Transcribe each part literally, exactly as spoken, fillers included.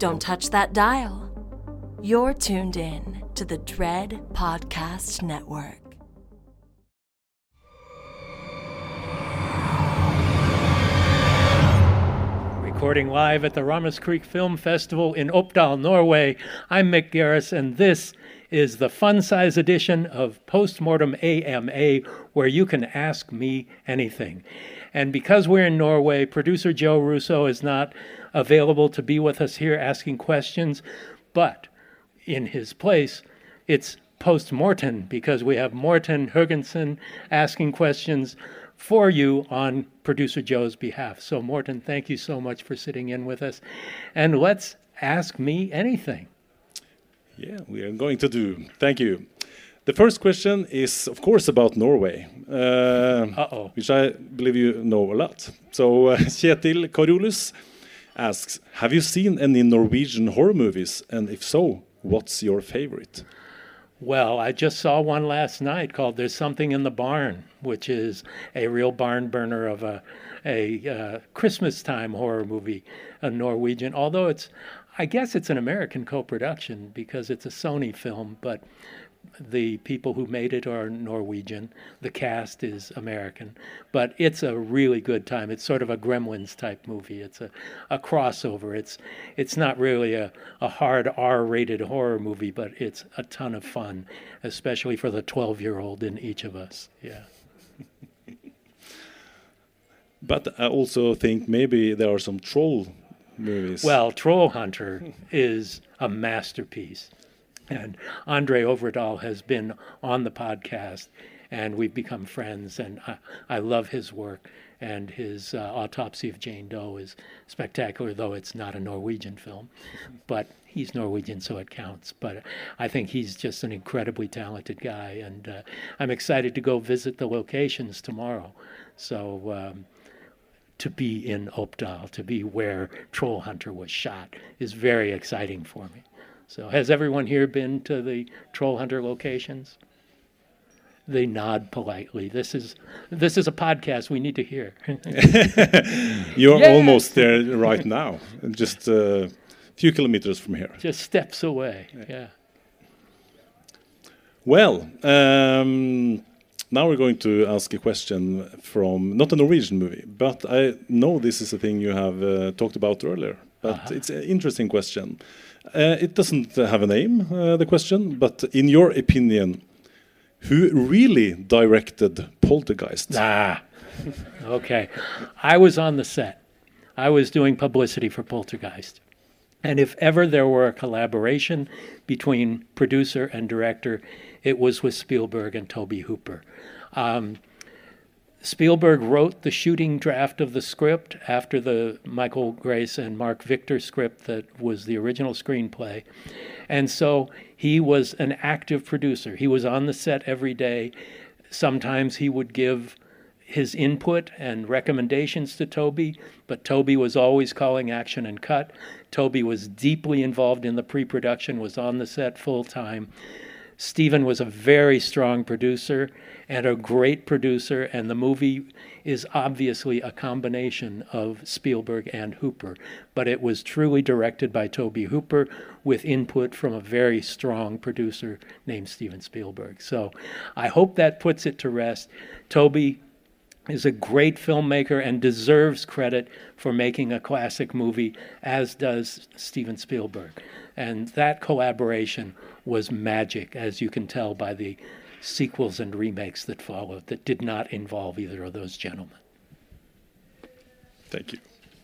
Don't touch that dial. You're tuned in to the Dread Podcast Network. Recording live at the Ramos Creek Film Festival in Oppdal, Norway. I'm Mick Garris, and this is the fun-size edition of Postmortem A M A, where you can ask me anything. And because we're in Norway, producer Joe Russo is not available to be with us here asking questions, but in his place, it's Postmortem, because we have Morten Huggensen asking questions for you on producer Joe's behalf. So Morten, thank you so much for sitting in with us. And let's ask me anything. Yeah, we are going to do. Thank you. The first question is, of course, about Norway, uh, Uh-oh. which I believe you know a lot. So uh, Kjetil Karolus asks, have you seen any Norwegian horror movies? And if so, what's your favorite? Well, I just saw one last night called There's Something in the Barn, which is a real barn burner of a, a uh, Christmas time horror movie, a Norwegian, although it's, I guess it's an American co-production because it's a Sony film, but the people who made it are Norwegian. The cast is American, but it's a really good time. It's sort of a Gremlins type movie. It's a, a crossover. It's it's not really a, a hard R-rated horror movie, but it's a ton of fun, especially for the twelve-year-old in each of us. Yeah. But I also think maybe there are some troll movies. Well, Troll Hunter is a masterpiece. And Andre Overdahl has been on the podcast, and we've become friends, and I, I love his work, and his uh, Autopsy of Jane Doe is spectacular, though it's not a Norwegian film. But he's Norwegian, so it counts. But I think he's just an incredibly talented guy, and uh, I'm excited to go visit the locations tomorrow. So um, to be in Oppdal, to be where Troll Hunter was shot, is very exciting for me. So has everyone here been to the Troll Hunter locations? They nod politely. This is this is a podcast we need to hear. You're yeah! almost there right now, just a few kilometers from here. Just steps away, yeah. Well, um, now we're going to ask a question from, not a Norwegian movie, but I know this is a thing you have uh, talked about earlier, but uh-huh. It's an interesting question. Uh, it doesn't have a name, uh, the question, but in your opinion, who really directed Poltergeist? Ah, okay. I was on the set. I was doing publicity for Poltergeist. And if ever there were a collaboration between producer and director, it was with Spielberg and Tobe Hooper. Um, Spielberg wrote the shooting draft of the script after the Michael Grace and Mark Victor script that was the original screenplay. And so he was an active producer. He was on the set every day. Sometimes he would give his input and recommendations to Tobe, but Tobe was always calling action and cut. Tobe was deeply involved in the pre-production, was on the set full time. Steven was a very strong producer and a great producer, and the movie is obviously a combination of Spielberg and Hooper, but it was truly directed by Tobe Hooper with input from a very strong producer named Steven Spielberg. So I hope that puts it to rest. Tobe is a great filmmaker and deserves credit for making a classic movie, as does Steven Spielberg. And that collaboration was magic, as you can tell by the sequels and remakes that followed that did not involve either of those gentlemen. Thank you.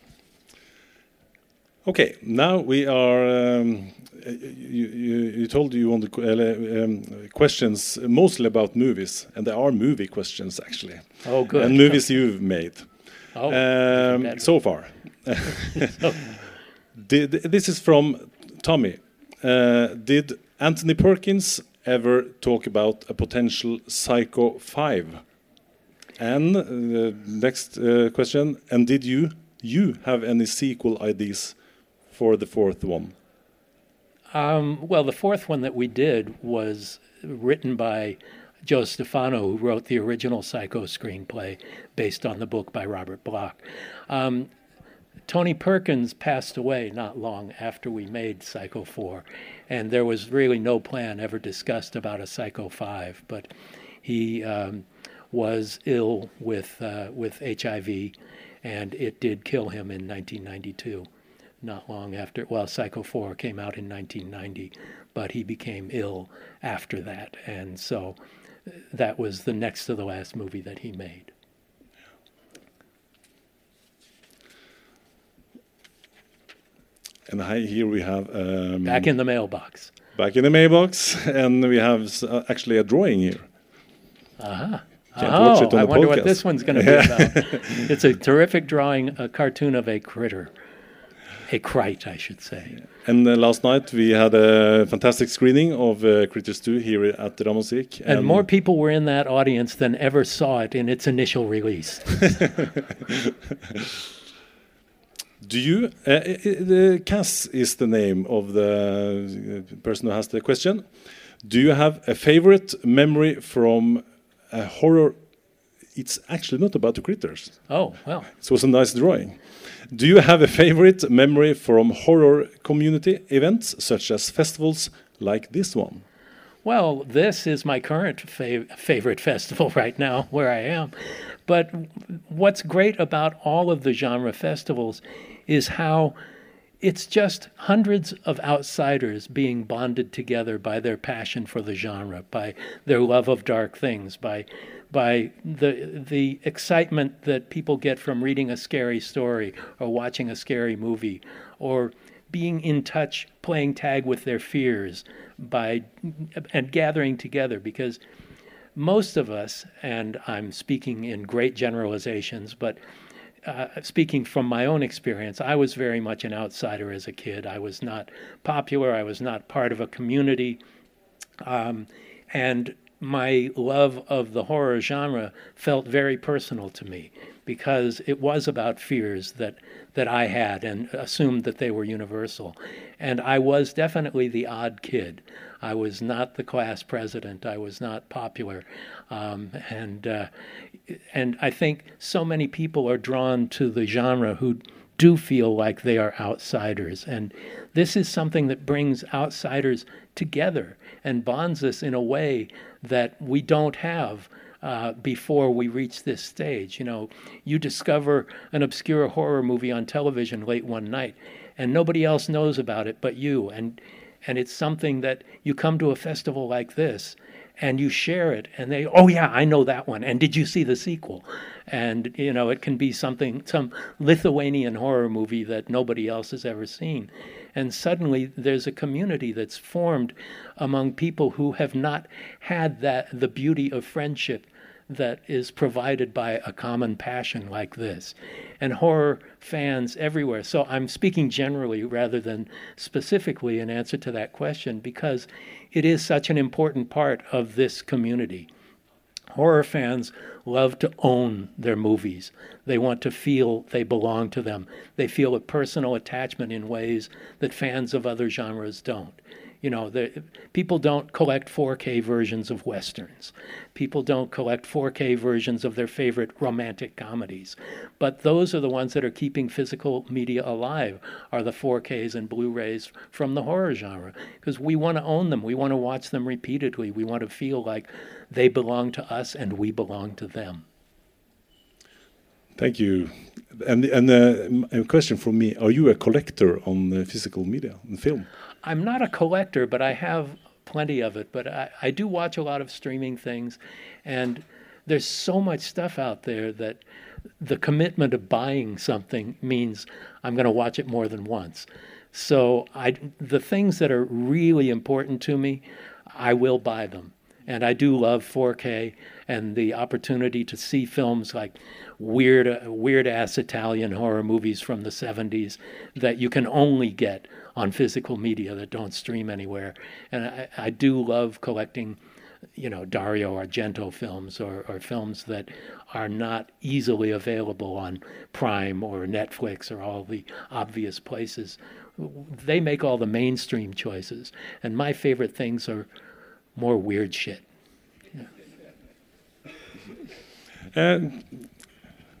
Okay, now we are. Um, you, you, you told you want the um, questions mostly about movies, and there are movie questions actually. Oh, good. And movies you've made. Oh, um, so far. so. Did, this is from Tommy. Uh, did Anthony Perkins ever talk about a potential Psycho five? And the uh, next uh, question, and did you you have any sequel ideas for the fourth one? Um, well, the fourth one that we did was written by Joe Stefano, who wrote the original Psycho screenplay based on the book by Robert Bloch. Um, Tony Perkins passed away not long after we made Psycho four, and there was really no plan ever discussed about a Psycho five, but he um, was ill with uh, with H I V, and it did kill him in nineteen ninety-two, not long after. Well, Psycho four came out in nineteen ninety, but he became ill after that, and so that was the next to the last movie that he made. And hi- here we have... Um, Back in the mailbox. Back in the mailbox, and we have s- uh, actually a drawing here. Uh-huh. Can't watch Oh, it on I the wonder what podcast. this one's going to be about. It's a terrific drawing, a cartoon of a critter. A crite, I should say. And uh, last night we had a fantastic screening of uh, Critters two here at the Ramusik. And more people were in that audience than ever saw it in its initial release. Do you, uh, uh, the Cass is the name of the uh, person who has the question. Do you have a favorite memory from a horror? It's actually not about the critters. Oh, well. It was a nice drawing. Do you have a favorite memory from horror community events, such as festivals like this one? Well, this is my current fav- favorite festival right now, where I am. But what's great about all of the genre festivals is how it's just hundreds of outsiders being bonded together by their passion for the genre, by their love of dark things, by by the the excitement that people get from reading a scary story or watching a scary movie, or being in touch, playing tag with their fears, by and gathering together. Because most of us, and I'm speaking in great generalizations, but uh, speaking from my own experience, I was very much an outsider as a kid. I was not popular. I was not part of a community. Um, and my love of the horror genre felt very personal to me, because it was about fears that that I had and assumed that they were universal. And I was definitely the odd kid. I was not the class president. I was not popular. Um, and uh, and I think so many people are drawn to the genre who do feel like they are outsiders. And this is something that brings outsiders together and bonds us in a way that we don't have uh, before we reach this stage. You know, you discover an obscure horror movie on television late one night, and nobody else knows about it but you. And and it's something that you come to a festival like this, and you share it, and they, oh yeah, I know that one. And did you see the sequel? And, you know, it can be something, some Lithuanian horror movie that nobody else has ever seen. And suddenly there's a community that's formed among people who have not had that, the beauty of friendship that is provided by a common passion like this. And horror fans everywhere. So I'm speaking generally rather than specifically in answer to that question, because it is such an important part of this community. Horror fans love to own their movies. They want to feel they belong to them. They feel a personal attachment in ways that fans of other genres don't. You know, the, people don't collect four K versions of Westerns. People don't collect four K versions of their favorite romantic comedies. But those are the ones that are keeping physical media alive, are the four Ks and Blu-rays from the horror genre. Because we want to own them. We want to watch them repeatedly. We want to feel like they belong to us and we belong to them. Thank you. And and uh, a question from me: are you a collector on uh, physical media and film? I'm not a collector, but I have plenty of it. But I, I do watch a lot of streaming things, and there's so much stuff out there that the commitment of buying something means I'm going to watch it more than once. So I, the things that are really important to me, I will buy them. And I do love four K and the opportunity to see films like weird, weird-ass Italian horror movies from the seventies that you can only get on physical media that don't stream anywhere. And I, I do love collecting, you know, Dario Argento films or, or films that are not easily available on Prime or Netflix or all the obvious places. They make all the mainstream choices. And my favorite things are more weird shit. Um,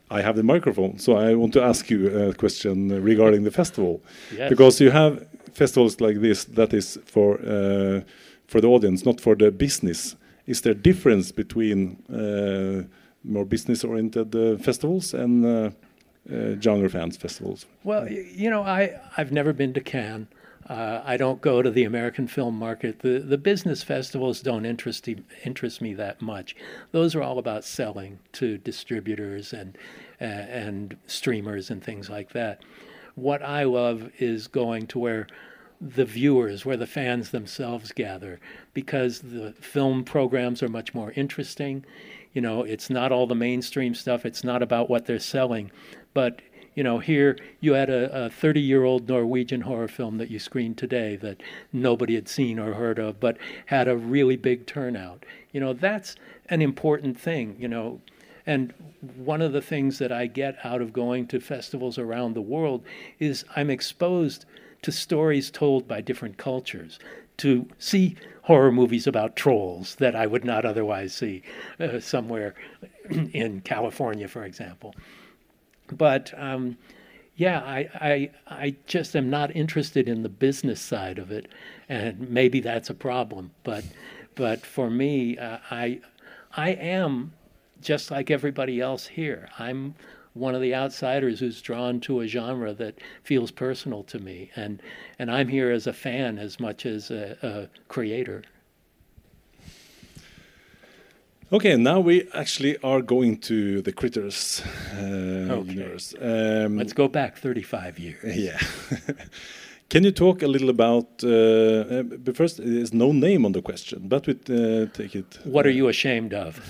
I have the microphone, so I want to ask you a question regarding the festival. Yes. Because you have festivals like this that is for uh, for the audience, not for the business. Is there difference between uh, more business-oriented uh, festivals and uh, uh, genre fans festivals? Well, y- you know, I, I've never been to Cannes. Uh, I don't go to the American film market. The the business festivals don't interest e- interest me that much. Those are all about selling to distributors and uh, and streamers and things like that. What I love is going to where the viewers, where the fans themselves gather, because the film programs are much more interesting. You know, it's not all the mainstream stuff. It's not about what they're selling, but you know, here you had a thirty-year-old Norwegian horror film that you screened today that nobody had seen or heard of, but had a really big turnout. You know, that's an important thing, you know. And one of the things that I get out of going to festivals around the world is I'm exposed to stories told by different cultures, to see horror movies about trolls that I would not otherwise see uh, somewhere in California, for example. But um, yeah, I, I I just am not interested in the business side of it, and maybe that's a problem. But but for me, uh, I I am just like everybody else here. I'm one of the outsiders who's drawn to a genre that feels personal to me, and and I'm here as a fan as much as a, a creator. Okay, now we actually are going to the Critters uh, Okay. universe. Um, Let's go back thirty-five years. Yeah. Can you talk a little about? Uh, uh, but first, there's no name on the question, but we uh, take it. What are you ashamed of?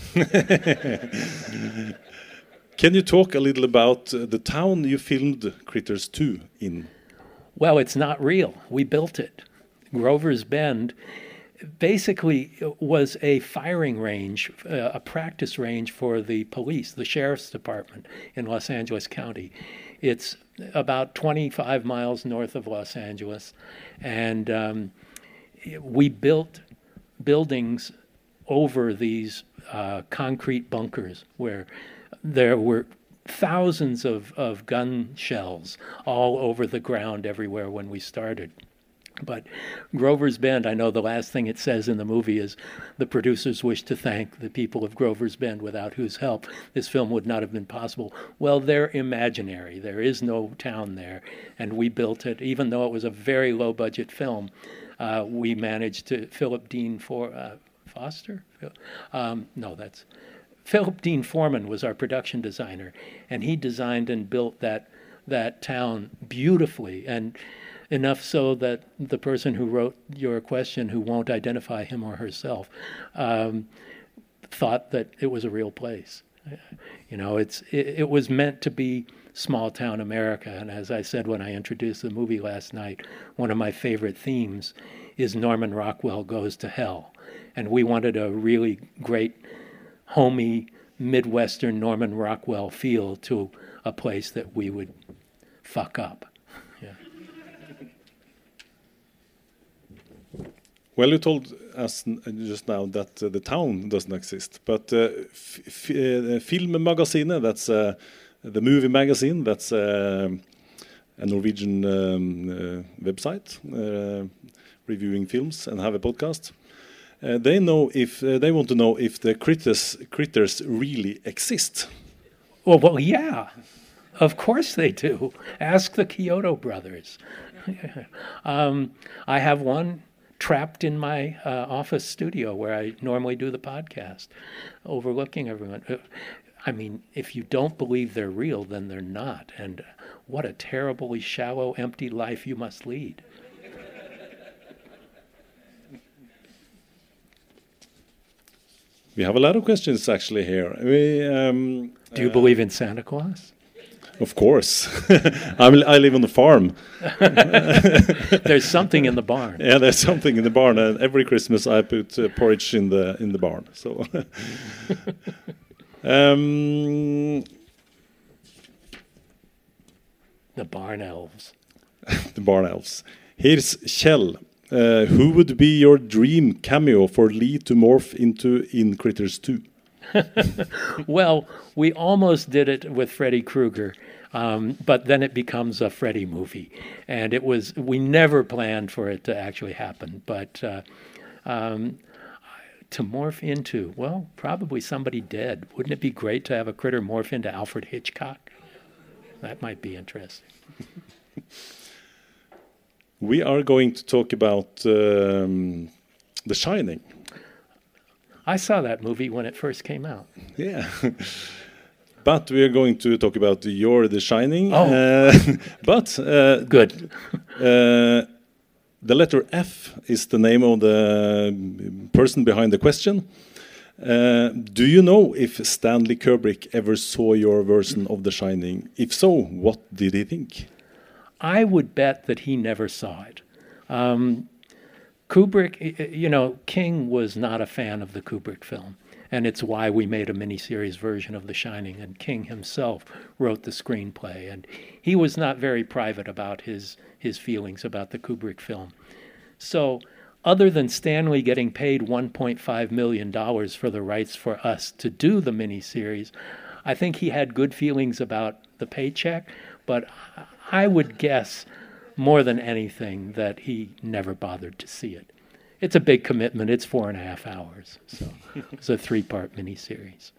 Can you talk a little about uh, the town you filmed Critters two in? Well, it's not real. We built it. Grover's Bend basically was a firing range, uh, a practice range for the police, the sheriff's department in Los Angeles County. It's about twenty-five miles north of Los Angeles, and um, we built buildings over these uh, concrete bunkers where there were thousands of, of gun shells all over the ground everywhere when we started. But Grover's Bend, I know the last thing it says in the movie is the producers wish to thank the people of Grover's Bend, without whose help this film would not have been possible. Well, they're imaginary. There is no town there, and we built it. Even though it was a very low-budget film, uh, we managed to, Philip Dean for, uh, Foster? Um, no, that's, Philip Dean Foreman was our production designer, and he designed and built that that town beautifully, and enough so that the person who wrote your question, who won't identify him or herself, um, thought that it was a real place. You know, it's it, it was meant to be small town America. And as I said when I introduced the movie last night, one of my favorite themes is Norman Rockwell Goes to Hell. And we wanted a really great, homey, Midwestern Norman Rockwell feel to a place that we would fuck up. Well, you told us just now that uh, the town doesn't exist, but uh, f f uh, Film Magasinet, that's uh, the movie magazine, that's uh, a Norwegian um, uh, website uh, reviewing films and have a podcast. Uh, they know if uh, they want to know if the critters critters really exist. Well, well, yeah, of course they do. Ask the Kyoto brothers. um, I have one trapped in my uh, office studio where I normally do the podcast, overlooking everyone. I mean, if you don't believe they're real, then they're not. And what a terribly shallow, empty life you must lead. We have a lot of questions actually here. We, um, do you uh, believe in Santa Claus? Of course. I'm, I live on the farm. There's something in the barn. Yeah, there's something in the barn, and every Christmas I put uh, porridge in the in the barn. So, um, The barn elves. the barn elves. Here's Kjell. Uh, who would be your dream cameo for Lee to morph into in Critters two? Well, we almost did it with Freddy Krueger, um, but then it becomes a Freddy movie. And it was, we never planned for it to actually happen. But uh, um, to morph into, well, probably somebody dead. Wouldn't it be great to have a critter morph into Alfred Hitchcock? That might be interesting. We are going to talk about um, The Shining. I saw that movie when it first came out. Yeah. But we are going to talk about your The Shining. Oh. Uh, but uh, Good. uh, the letter F is the name of the person behind the question. Uh, do you know if Stanley Kubrick ever saw your version of The Shining? If so, what did he think? I would bet that he never saw it. Um, Kubrick, you know, King was not a fan of the Kubrick film, and it's why we made a miniseries version of The Shining, and King himself wrote the screenplay, and he was not very private about his, his feelings about the Kubrick film. So other than Stanley getting paid one point five million dollars for the rights for us to do the miniseries, I think he had good feelings about the paycheck, but I would guess more than anything that he never bothered to see it. It's a big commitment. It's four and a half hours. So it's a three-part miniseries.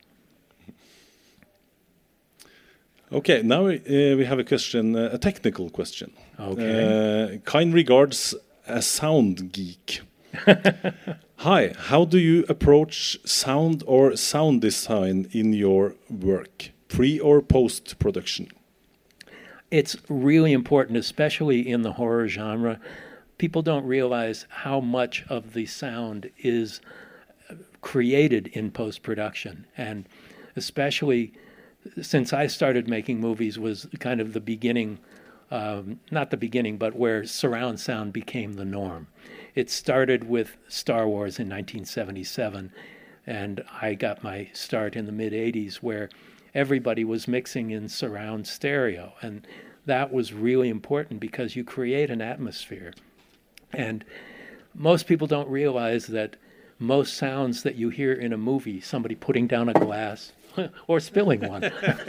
Okay, now we, uh, we have a question, uh, a technical question. Okay. Uh, kind regards, a sound geek. Hi, how do you approach sound or sound design in your work, pre or post production? It's really important, especially in the horror genre. People don't realize how much of the sound is created in post-production. And especially since I started making movies was kind of the beginning, um, not the beginning, but where surround sound became the norm. It started with Star Wars in nineteen seventy-seven, and I got my start in the mid-eighties where everybody was mixing in surround stereo, and that was really important because you create an atmosphere. And most people don't realize that most sounds that you hear in a movie, somebody putting down a glass or spilling one,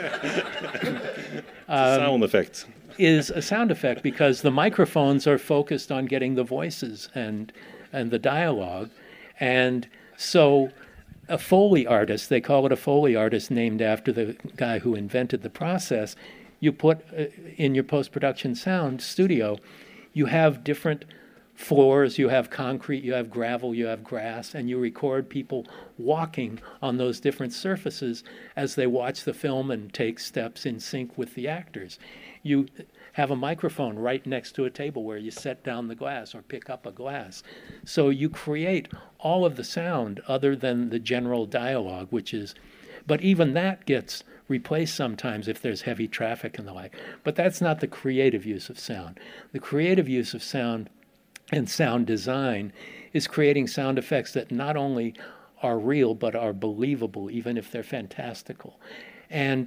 um, sound effect, is a sound effect because the microphones are focused on getting the voices and and the dialogue. And so a Foley artist, they call it a Foley artist named after the guy who invented the process, you put uh, in your post-production sound studio, you have different floors, you have concrete, you have gravel, you have grass, and you record people walking on those different surfaces as they watch the film and take steps in sync with the actors. You have a microphone right next to a table where you set down the glass or pick up a glass. So you create all of the sound other than the general dialogue, which is, but even that gets replaced sometimes if there's heavy traffic and the like. But that's not the creative use of sound. The creative use of sound and sound design is creating sound effects that not only are real but are believable, even if they're fantastical. And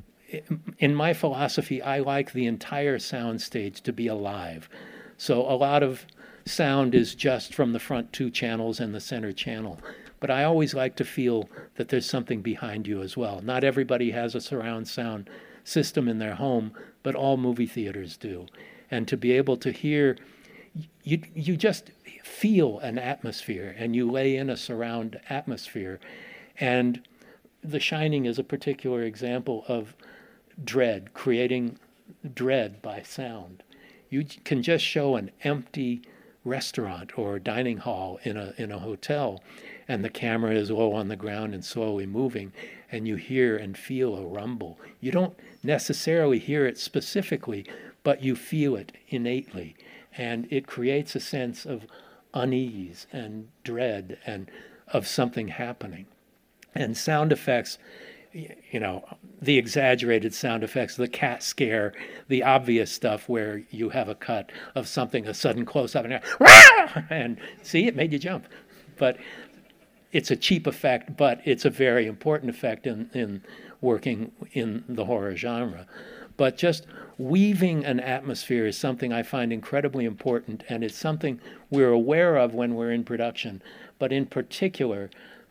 in my philosophy, I like the entire sound stage to be alive. So a lot of sound is just from the front two channels and the center channel. But I always like to feel that there's something behind you as well. Not everybody has a surround sound system in their home, but all movie theaters do. And to be able to hear, you you just feel an atmosphere and you lay in a surround atmosphere. And The Shining is a particular example of dread, creating dread by sound. You can just show an empty restaurant or dining hall in a in a hotel, and the camera is low on the ground and slowly moving, and you hear and feel a rumble. You don't necessarily hear it specifically, but you feel it innately, and it creates a sense of unease and dread and of something happening. And sound effects, you know, the exaggerated sound effects, the cat scare, the obvious stuff where you have a cut of something, a sudden close-up, and, and see, it made you jump. But it's a cheap effect, but it's a very important effect in, in working in the horror genre. But just weaving an atmosphere is something I find incredibly important, and it's something we're aware of when we're in production. But in particular,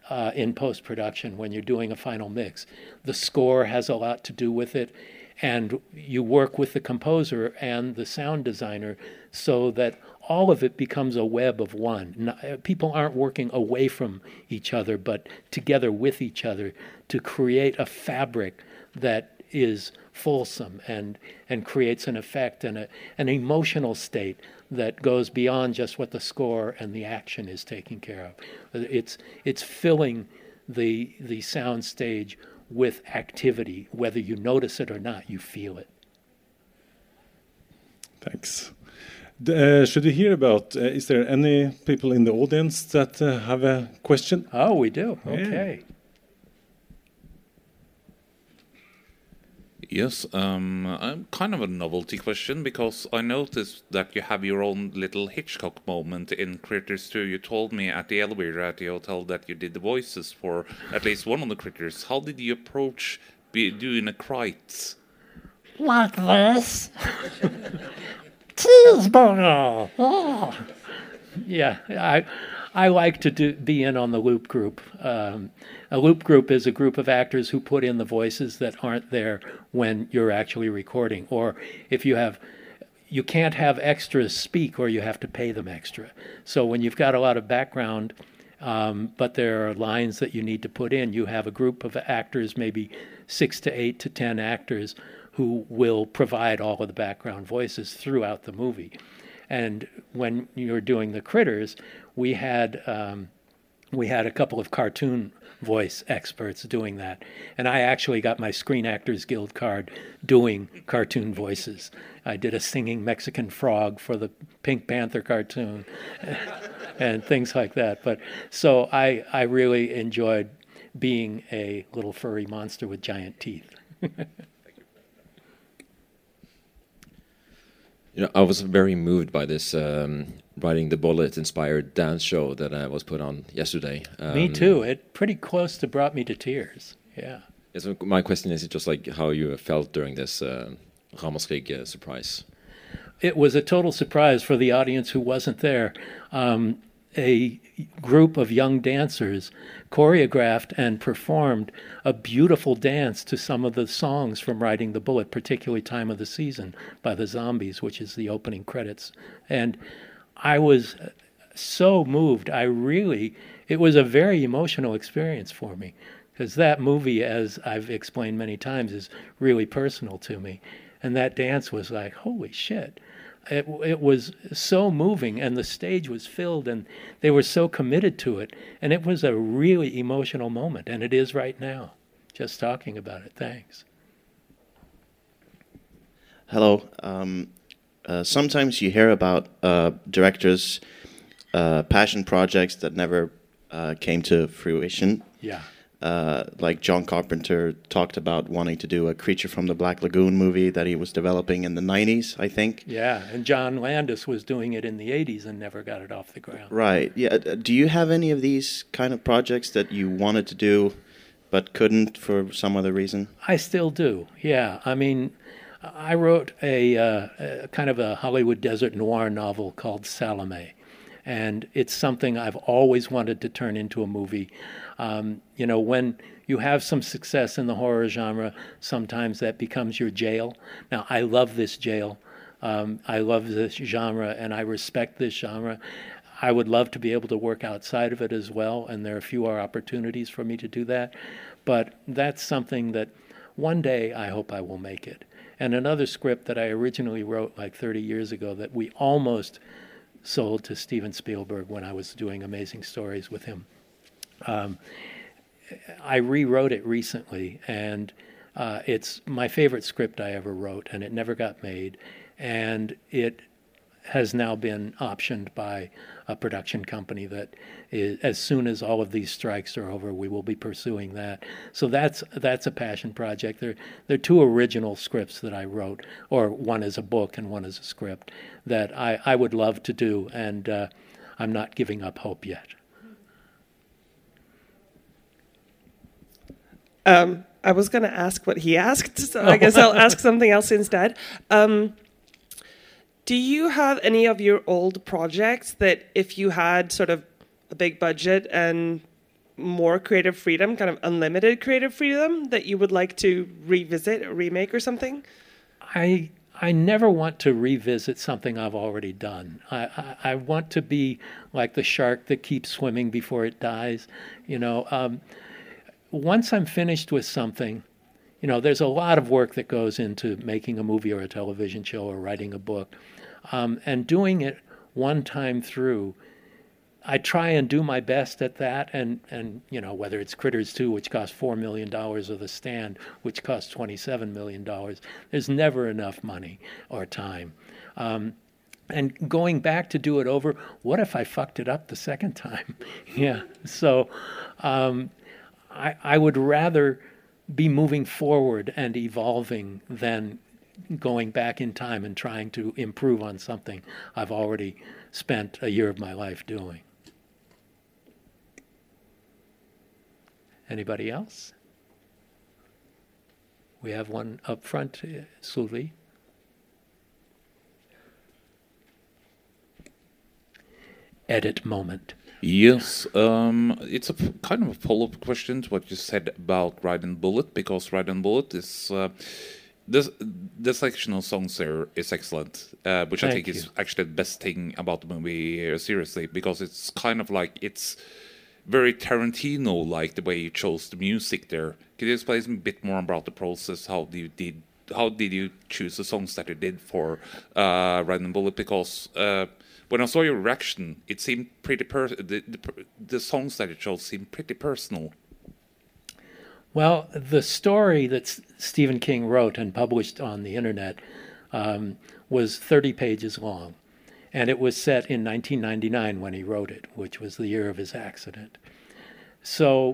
uh, in post-production when you're doing a final mix. The score has a lot to do with it, and you work with the composer and the sound designer so that all of it becomes a web of one. Not, people aren't working away from each other, but together with each other to create a fabric that is fulsome and, and creates an effect and a, an emotional state that goes beyond just what the score and the action is taking care of. It's, it's filling the, the sound stage with activity. Whether you notice it or not, you feel it. Thanks. Uh, should we hear about, uh, is there any people in the audience that uh, have a question? Oh, we do. Yeah. Okay. Yes, um, I'm kind of a novelty question, because I noticed that you have your own little Hitchcock moment in Critters two. You told me at the elevator at the hotel that you did the voices for at least one of the critters. How did you approach be doing a Kreitz? Like this. Cheeseburger. Oh. Yeah, I I like to do, be in on the loop group. Um, a loop group is a group of actors who put in the voices that aren't there when you're actually recording. Or if you have, you can't have extras speak, or you have to pay them extra. So when you've got a lot of background, um, but there are lines that you need to put in, you have a group of actors, maybe six to eight to ten actors, who will provide all of the background voices throughout the movie. And when you're doing the critters, we had um, we had a couple of cartoon voice experts doing that. And I actually got my Screen Actors Guild card doing cartoon voices. I did a singing Mexican frog for the Pink Panther cartoon and things like that. But so I, I really enjoyed being a little furry monster with giant teeth. You know, I was very moved by this um, Riding the Bullet-inspired dance show that I was put on yesterday. Um, me too. It pretty close to brought me to tears. Yeah. So my question is just like how you felt during this uh, Ramaskrig uh, surprise. It was a total surprise for the audience who wasn't there. Um, a group of young dancers choreographed and performed a beautiful dance to some of the songs from Riding the Bullet, particularly Time of the Season by the Zombies, which is the opening credits. And I was so moved. I really, it was a very emotional experience for me, because that movie, as I've explained many times, is really personal to me. And that dance was like, holy shit. It, it was so moving, and the stage was filled, and they were so committed to it. And it was a really emotional moment, and it is right now, just talking about it. Thanks. Hello. Um, uh, sometimes you hear about uh, directors' uh, passion projects that never uh, came to fruition. Yeah. Uh, like John Carpenter talked about wanting to do a Creature from the Black Lagoon movie that he was developing in the nineties, I think. Yeah, and John Landis was doing it in the eighties and never got it off the ground. Right. Yeah. Do you have any of these kind of projects that you wanted to do but couldn't for some other reason? I still do, yeah. I mean, I wrote a, uh, a kind of a Hollywood desert noir novel called Salome, and it's something I've always wanted to turn into a movie. Um, you know, when you have some success in the horror genre, sometimes that becomes your jail. Now, I love this jail. Um, I love this genre, and I respect this genre. I would love to be able to work outside of it as well, and there are fewer opportunities for me to do that. But that's something that one day I hope I will make it. And another script that I originally wrote like thirty years ago that we almost sold to Steven Spielberg when I was doing Amazing Stories with him. Um, I rewrote it recently, and uh, it's my favorite script I ever wrote, and it never got made. And it has now been optioned by a production company that is, as soon as all of these strikes are over, we will be pursuing that. So that's that's a passion project. There, there are two original scripts that I wrote, or one is a book and one is a script, that I, I would love to do, and uh, I'm not giving up hope yet. Um, I was going to ask what he asked, so I guess I'll ask something else instead. Um, do you have any of your old projects that if you had sort of a big budget and more creative freedom, kind of unlimited creative freedom that you would like to revisit, or remake, or something? I I never want to revisit something I've already done. I, I, I want to be like the shark that keeps swimming before it dies. You know, um, once I'm finished with something, you know, there's a lot of work that goes into making a movie or a television show or writing a book. Um, and doing it one time through, I try and do my best at that. And, and you know, whether it's Critters two, which cost four million dollars, or The Stand, which cost twenty-seven million dollars, there's never enough money or time. Um, and going back to do it over, what if I fucked it up the second time? Yeah. So um, I, I would rather be moving forward and evolving than going back in time and trying to improve on something I've already spent a year of my life doing. Anybody else? We have one up front, uh, Sully. Edit moment. Yes, um, it's a f- kind of a follow-up question to what you said about Ride and Bullet, because Ride and Bullet is uh, this the selection of songs there is excellent, uh, which Thank I think you. is actually the best thing about the movie. Uh, seriously, because it's kind of like it's very Tarantino-like the way you chose the music there. Could you explain a bit more about the process? How do you did how did you choose the songs that you did for uh, Ride and Bullet? Because uh, when I saw your reaction, it seemed pretty per- the, the the songs that you chose seemed pretty personal. Well, the story that S- Stephen King wrote and published on the internet um, was thirty pages long, and it was set in nineteen ninety-nine when he wrote it, which was the year of his accident. So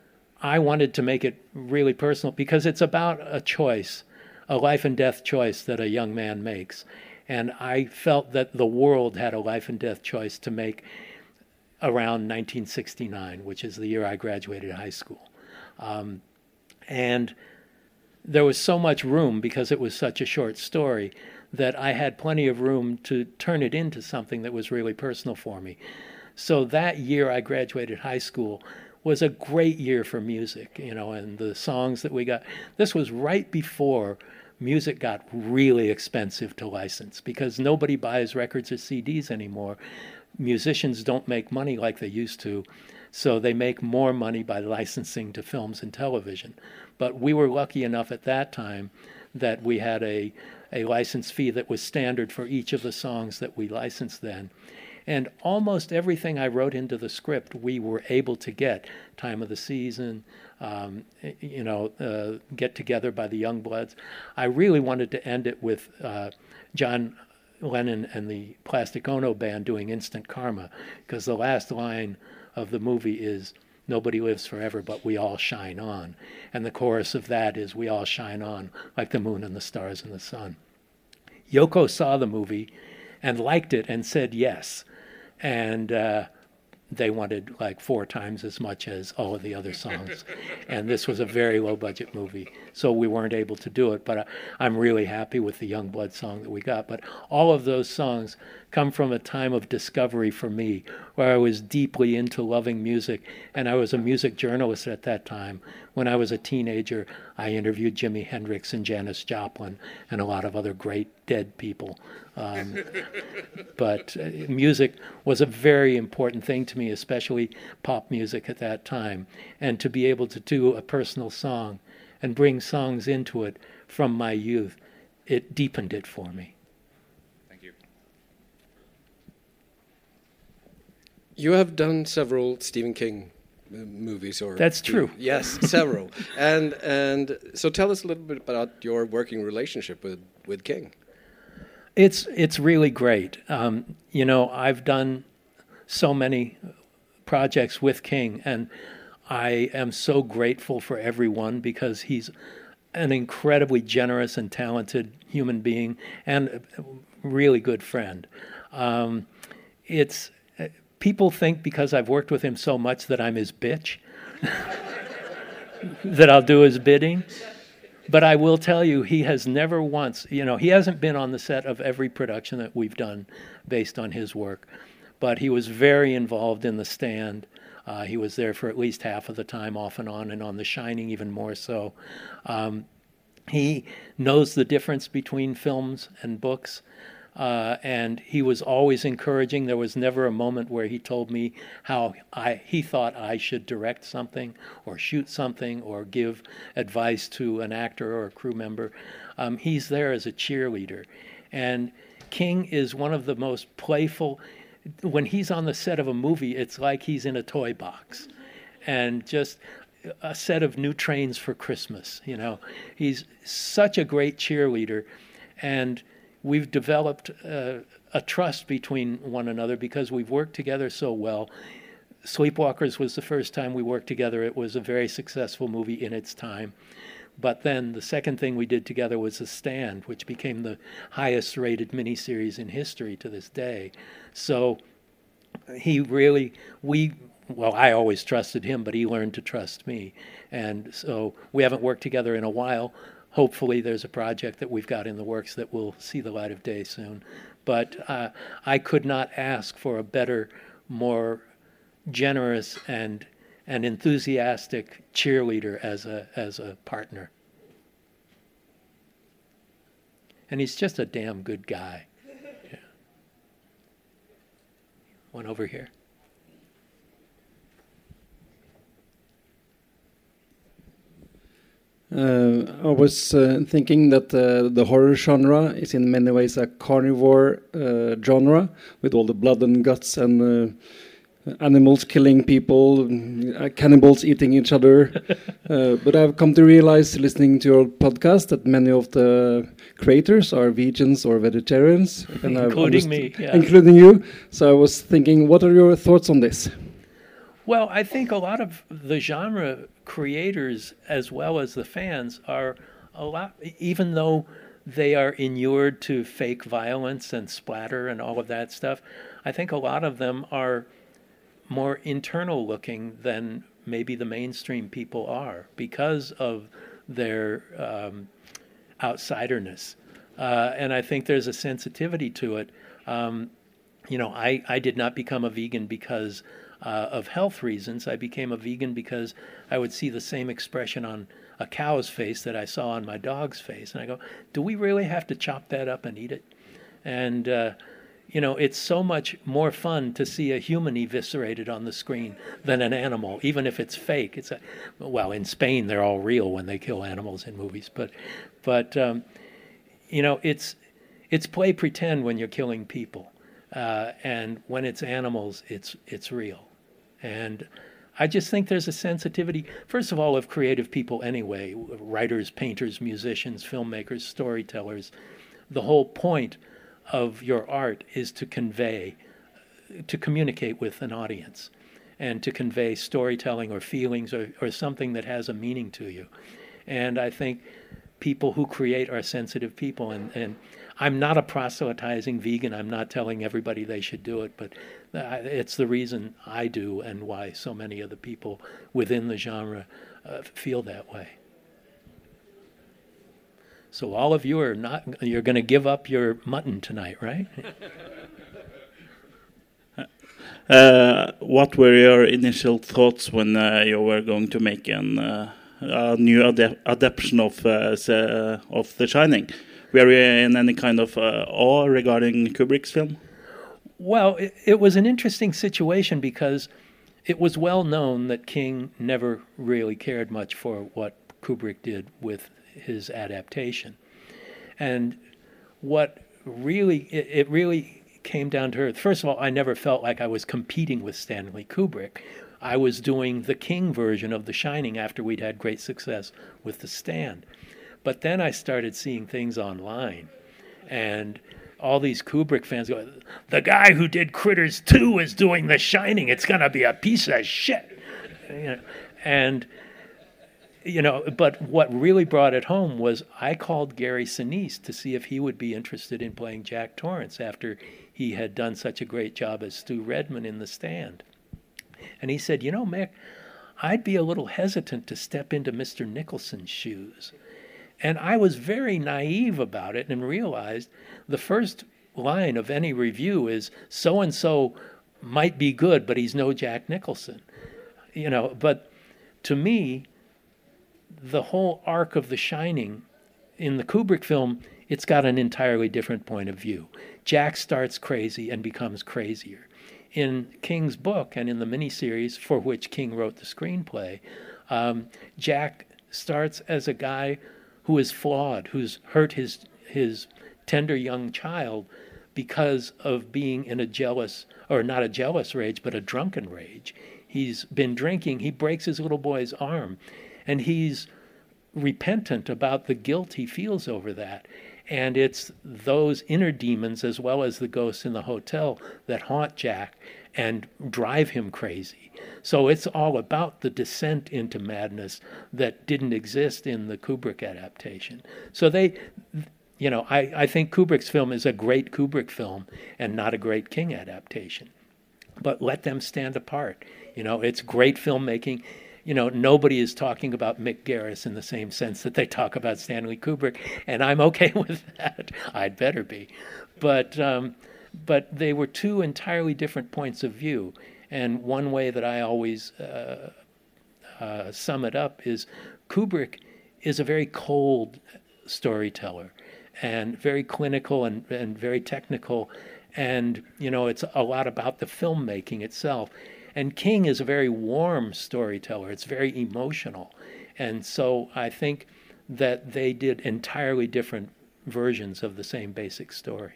I wanted to make it really personal because it's about a choice, a life and death choice that a young man makes. And I felt that the world had a life and death choice to make around nineteen sixty-nine, which is the year I graduated high school. Um, and there was so much room, because it was such a short story, that I had plenty of room to turn it into something that was really personal for me. So that year I graduated high school was a great year for music, you know, and the songs that we got. This was right before music got really expensive to license, because nobody buys records or C Ds anymore. Musicians don't make money like they used to, so they make more money by licensing to films and television. But we were lucky enough at that time that we had a, a license fee that was standard for each of the songs that we licensed then. And almost everything I wrote into the script, we were able to get. Time of the Season, um, you know, uh, Get Together by the Youngbloods. I really wanted to end it with uh, John Lennon and the Plastic Ono Band doing Instant Karma, because the last line of the movie is, "Nobody lives forever, but we all shine on." And the chorus of that is, "We all shine on like the moon and the stars and the sun." Yoko saw the movie and liked it and said yes. And uh, they wanted like four times as much as all of the other songs. And this was a very low budget movie, so we weren't able to do it. But I, I'm really happy with the Youngblood song that we got. But all of those songs come from a time of discovery for me, where I was deeply into loving music. And I was a music journalist at that time. When I was a teenager, I interviewed Jimi Hendrix and Janis Joplin and a lot of other great dead people. Um, but uh, music was a very important thing to me, especially pop music at that time. And to be able to do a personal song and bring songs into it from my youth, it deepened it for me. Thank you. You have done several Stephen King uh, movies, or That's true. Yes, several. and and so tell us a little bit about your working relationship with, with King. It's it's really great. Um, you know, I've done so many projects with King, and I am so grateful for every one, because he's an incredibly generous and talented human being and a really good friend. Um, it's people think because I've worked with him so much that I'm his bitch, that I'll do his bidding. But I will tell you, he has never once, you know, he hasn't been on the set of every production that we've done based on his work. but he was very involved in The Stand. Uh, he was there for at least half of the time, off and on, and on The Shining even more so. Um, he knows the difference between films and books, uh, and he was always encouraging. There was never a moment where he told me how I, he thought I should direct something or shoot something or give advice to an actor or a crew member. Um, he's there as a cheerleader. And King is one of the most playful. When he's on the set of a movie, it's like he's in a toy box, and just a set of new trains for Christmas. You know, he's such a great cheerleader, and we've developed uh, a trust between one another because we've worked together so well. Sleepwalkers was the first time we worked together. It was a very successful movie in its time. But then the second thing we did together was The Stand, which became the highest rated miniseries in history to this day. So he really, we, well, I always trusted him, but he learned to trust me. And so we haven't worked together in a while. Hopefully there's a project that we've got in the works that will see the light of day soon. But uh, I could not ask for a better, more generous and an enthusiastic cheerleader as a as a partner. And he's just a damn good guy. Yeah. One over here. Uh, I was uh, thinking that uh, the horror genre is in many ways a carnivore uh, genre with all the blood and guts and uh, animals killing people, uh, cannibals eating each other. uh, but I've come to realize, listening to your podcast, that many of the creators are vegans or vegetarians, and including me, yeah. including you. So I was thinking, what are your thoughts on this? Well, I think a lot of the genre creators, as well as the fans, are a lot, even though they are inured to fake violence and splatter and all of that stuff, I think a lot of them are more internal looking than maybe the mainstream people are because of their um, outsiderness. Uh, and I think there's a sensitivity to it. Um, you know, I, I did not become a vegan because uh, of health reasons. I became a vegan because I would see the same expression on a cow's face that I saw on my dog's face. And I go, do we really have to chop that up and eat it? And, uh, you know, it's so much more fun to see a human eviscerated on the screen than an animal, even if it's fake. It's a, well, in Spain they're all real when they kill animals in movies, but, but um, you know, it's it's play pretend when you're killing people, uh, and when it's animals, it's it's real, and I just think there's a sensitivity, first of all, of creative people anyway, writers, painters, musicians, filmmakers, storytellers. The whole point of your art is to convey, to communicate with an audience and to convey storytelling or feelings or, or something that has a meaning to you. And I think people who create are sensitive people. And, and I'm not a proselytizing vegan. I'm not telling everybody they should do it, but it's the reason I do and why so many of the people within the genre uh, feel that way. So all of you are not, you're going to give up your mutton tonight, right? uh, what were your initial thoughts when uh, you were going to make an, uh, a new adap adaptation of uh, the, of The Shining? Were you in any kind of uh, awe regarding Kubrick's film? Well, it, it was an interesting situation because it was well known that King never really cared much for what Kubrick did with his adaptation. And what really, it, it really came down to earth. First of all, I never felt like I was competing with Stanley Kubrick. I was doing the King version of The Shining after we'd had great success with The Stand. But then I started seeing things online, and all these Kubrick fans go, the guy who did Critters two is doing The Shining. It's going to be a piece of shit. You know, and You know, but what really brought it home was I called Gary Sinise to see if he would be interested in playing Jack Torrance after he had done such a great job as Stu Redman in The Stand. And he said, you know, Mick, I'd be a little hesitant to step into Mister Nicholson's shoes. And I was very naive about it and realized the first line of any review is so-and-so might be good, but he's no Jack Nicholson. You know, but to me, the whole arc of The Shining in the Kubrick film, it's got an entirely different point of view. Jack starts crazy and becomes crazier. In King's book and in the miniseries for which King wrote the screenplay, um, Jack starts as a guy who is flawed, who's hurt his his tender young child because of being in a jealous, or not a jealous rage, but a drunken rage. He's been drinking, he breaks his little boy's arm, and he's repentant about the guilt he feels over that. And it's those inner demons as well as the ghosts in the hotel that haunt Jack and drive him crazy. So it's all about the descent into madness that didn't exist in the Kubrick adaptation. So they, you know, I, I think Kubrick's film is a great Kubrick film and not a great King adaptation. But let them stand apart. You know, it's great filmmaking. You know, nobody is talking about Mick Garris in the same sense that they talk about Stanley Kubrick, and I'm okay with that. I'd better be. But um, but they were two entirely different points of view. And one way that I always uh, uh, sum it up is Kubrick is a very cold storyteller and very clinical and, and very technical. And, you know, it's a lot about the filmmaking itself. And King is a very warm storyteller. It's very emotional. And so I think that they did entirely different versions of the same basic story.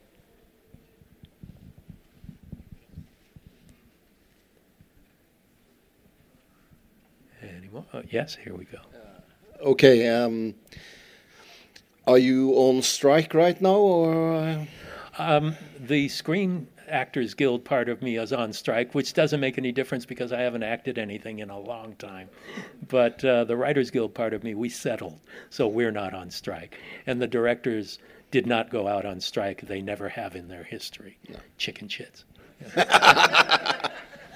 Anyone? Oh, yes, here we go. Uh, okay. Um, are you on strike right now, or? Uh... Um, the Screen Actors Guild part of me is on strike, which doesn't make any difference because I haven't acted anything in a long time. But uh, the Writers Guild part of me, we settled, so we're not on strike. And the directors did not go out on strike. They never have in their history. No. Chicken shits. Yeah.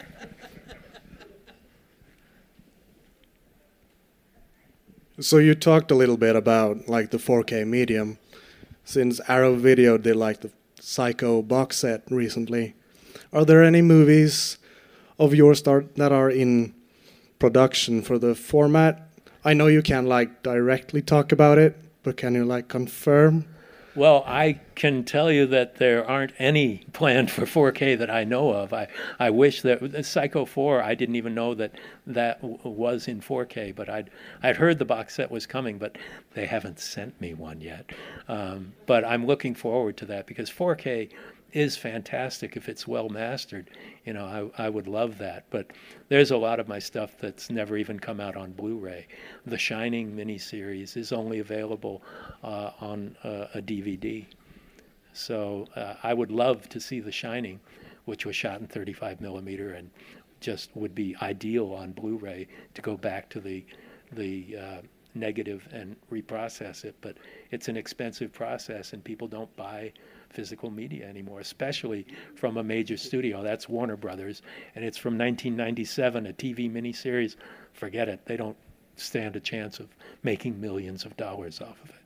So you talked a little bit about like the four K medium. Since Arrow Video did like the Psycho box set recently, are there any movies of yours that are in production for the format? I know you can't like directly talk about it, but can you like confirm? Well, I can tell you that there aren't any planned for four K that I know of. I, I wish that Psycho four, I didn't even know that that w- was in four K, but I'd I'd heard the box set was coming, but they haven't sent me one yet. Um, but I'm looking forward to that because four K is fantastic if it's well mastered. You know, I, I would love that. But there's a lot of my stuff that's never even come out on Blu-ray. The Shining miniseries is only available uh, on uh, a D V D. So uh, I would love to see The Shining, which was shot in thirty-five millimeter and just would be ideal on Blu-ray to go back to the the uh, negative and reprocess it. But it's an expensive process, and people don't buy physical media anymore, especially from a major studio. That's Warner Brothers, and it's from nineteen ninety-seven, a T V miniseries. Forget it. They don't stand a chance of making millions of dollars off of it.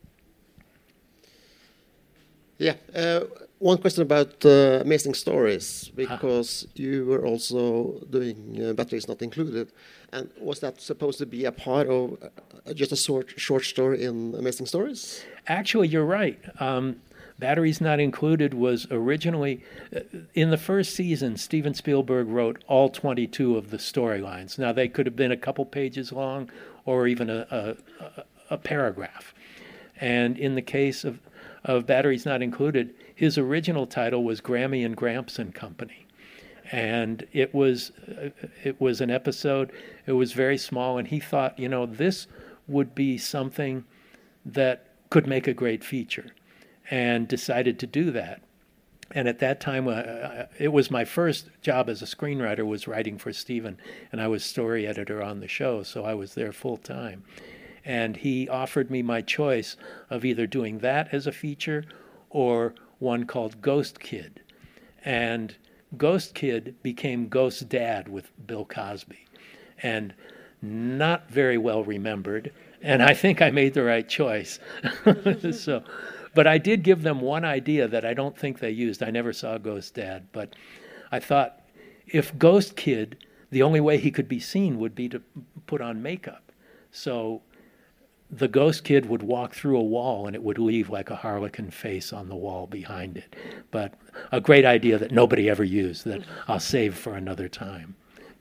Yeah, uh, one question about uh, Amazing Stories, because huh. you were also doing uh, Batteries Not Included, and was that supposed to be a part of uh, just a short, short story in Amazing Stories? Actually, you're right. Um, Batteries Not Included was originally, uh, in the first season, Steven Spielberg wrote all twenty-two of the storylines. Now, they could have been a couple pages long or even a, a, a paragraph. And in the case of of Batteries Not Included, his original title was Grammy and Gramps and Company. And it was uh, it was an episode, it was very small, and he thought, you know, this would be something that could make a great feature, and decided to do that. And at that time, uh, it was my first job as a screenwriter was writing for Steven, and I was story editor on the show, so I was there full time. And he offered me my choice of either doing that as a feature or one called Ghost Kid. And Ghost Kid became Ghost Dad with Bill Cosby. And not very well remembered. And I think I made the right choice. so, but I did give them one idea that I don't think they used. I never saw Ghost Dad, but I thought if Ghost Kid, the only way he could be seen would be to put on makeup. So the Ghost Kid would walk through a wall and it would leave like a harlequin face on the wall behind it. But a great idea that nobody ever used, that I'll save for another time.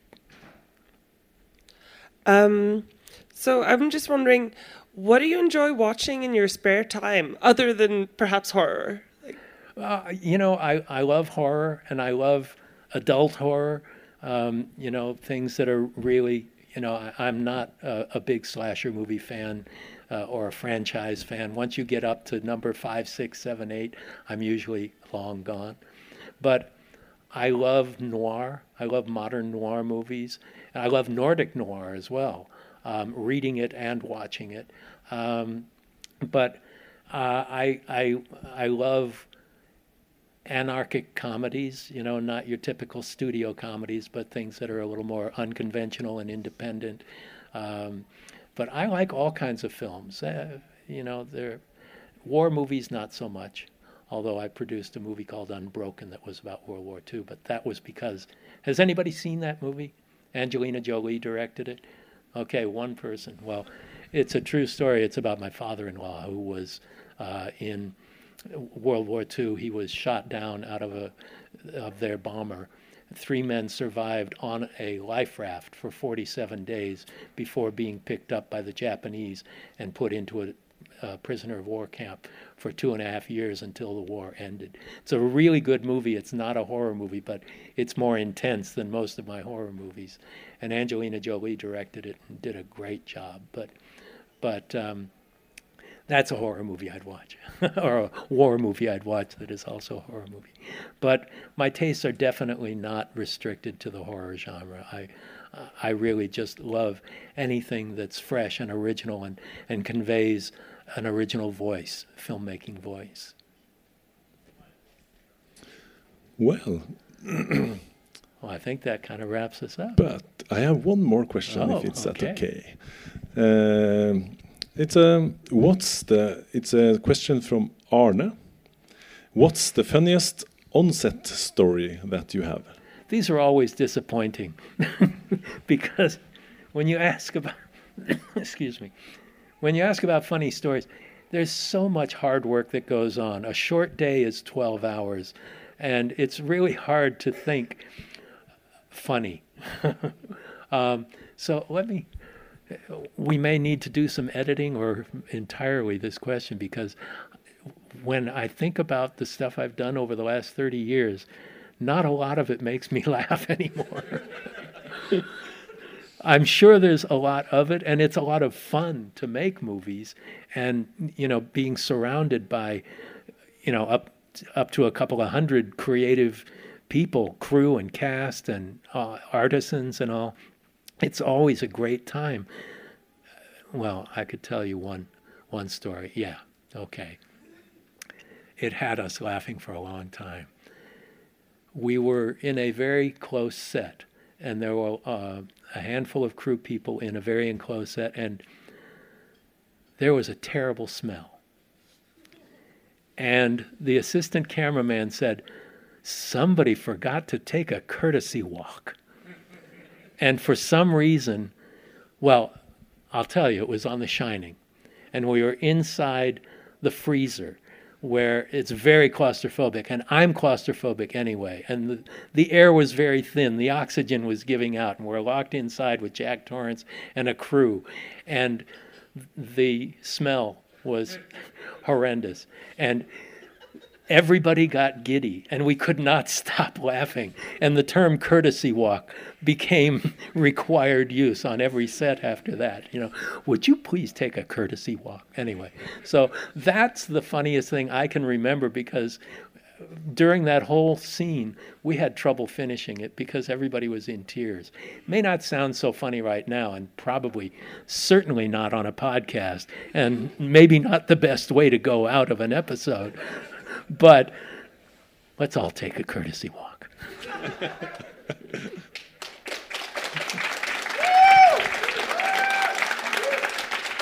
Um, so I'm just wondering, what do you enjoy watching in your spare time, other than perhaps horror? Uh, you know, I, I love horror, and I love adult horror, um, you know, things that are really, you know, I, I'm not a, a big slasher movie fan uh, or a franchise fan. Once you get up to number five, six, seven, eight, I'm usually long gone. But I love noir. I love modern noir movies. And I love Nordic noir as well, um, reading it and watching it. Um, but uh, I, I, I love anarchic comedies, you know, not your typical studio comedies, but things that are a little more unconventional and independent. Um, but I like all kinds of films. Uh, you know, they're war movies, not so much. Although I produced a movie called Unbroken that was about World War Two, but that was because, has anybody seen that movie? Angelina Jolie directed it. Okay, one person. Well, it's a true story. It's about my father-in-law who was uh, in World War Two. He was shot down out of a of their bomber. Three men survived on a life raft for forty-seven days before being picked up by the Japanese and put into a Uh, prisoner of war camp for two and a half years until the war ended. It's a really good movie. It's not a horror movie, but it's more intense than most of my horror movies. And Angelina Jolie directed it and did a great job. But, but um, that's a horror movie I'd watch, or a war movie I'd watch that is also a horror movie. But my tastes are definitely not restricted to the horror genre. I, I really just love anything that's fresh and original and, and conveys an original voice, filmmaking voice. Well, well, I think that kind of wraps us up. But I have one more question, oh, if it's okay. that okay. Um, it's a what's the? It's a question from Arne. What's the funniest on-set story that you have? These are always disappointing because when you ask about, excuse me, when you ask about funny stories, there's so much hard work that goes on. A short day is twelve hours, and it's really hard to think funny. um, so let me, we may need to do some editing or entirely this question, because when I think about the stuff I've done over the last thirty years, not a lot of it makes me laugh anymore. I'm sure there's a lot of it, and it's a lot of fun to make movies. And, you know, being surrounded by, you know, up up to a couple of hundred creative people, crew and cast and uh, artisans and all, it's always a great time. Well, I could tell you one one story. Yeah, okay. It had us laughing for a long time. We were in a very close set, and there were uh, a handful of crew people in a very enclosed set, and there was a terrible smell. And the assistant cameraman said, somebody forgot to take a courtesy walk. And for some reason, well, I'll tell you, it was on The Shining. And we were inside the freezer, where it's very claustrophobic, and I'm claustrophobic anyway, and the, the air was very thin, the oxygen was giving out, and we're locked inside with Jack Torrance and a crew, and the smell was horrendous, and everybody got giddy, and we could not stop laughing, and the term courtesy walk became required use on every set after that. You know, would you please take a courtesy walk? Anyway, so that's the funniest thing I can remember, because during that whole scene, we had trouble finishing it because everybody was in tears. It may not sound so funny right now, and probably certainly not on a podcast, and maybe not the best way to go out of an episode, but let's all take a courtesy walk.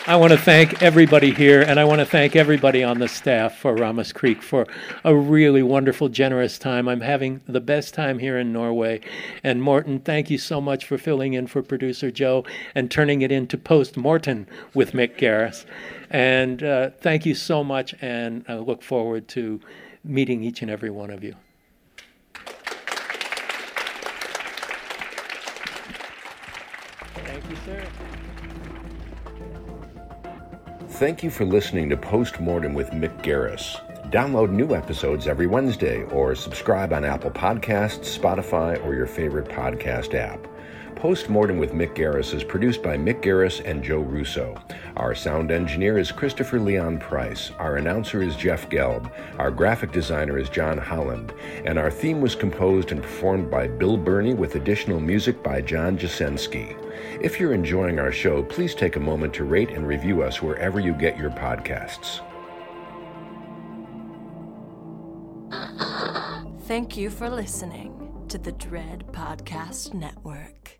I want to thank everybody here, and I want to thank everybody on the staff for Ramos Creek for a really wonderful, generous time. I'm having the best time here in Norway. And Morten, thank you so much for filling in for producer Joe and turning it into Post-Mortem with Mick Garris. And uh, thank you so much, and I look forward to meeting each and every one of you. Thank you, sir. Thank you for listening to Post-Mortem with Mick Garris. Download new episodes every Wednesday or subscribe on Apple Podcasts, Spotify, or your favorite podcast app. Post-Mortem with Mick Garris is produced by Mick Garris and Joe Russo. Our sound engineer is Christopher Leon Price. Our announcer is Jeff Gelb. Our graphic designer is John Holland. And our theme was composed and performed by Bill Burney with additional music by John Jasensky. If you're enjoying our show, please take a moment to rate and review us wherever you get your podcasts. Thank you for listening to the Dread Podcast Network.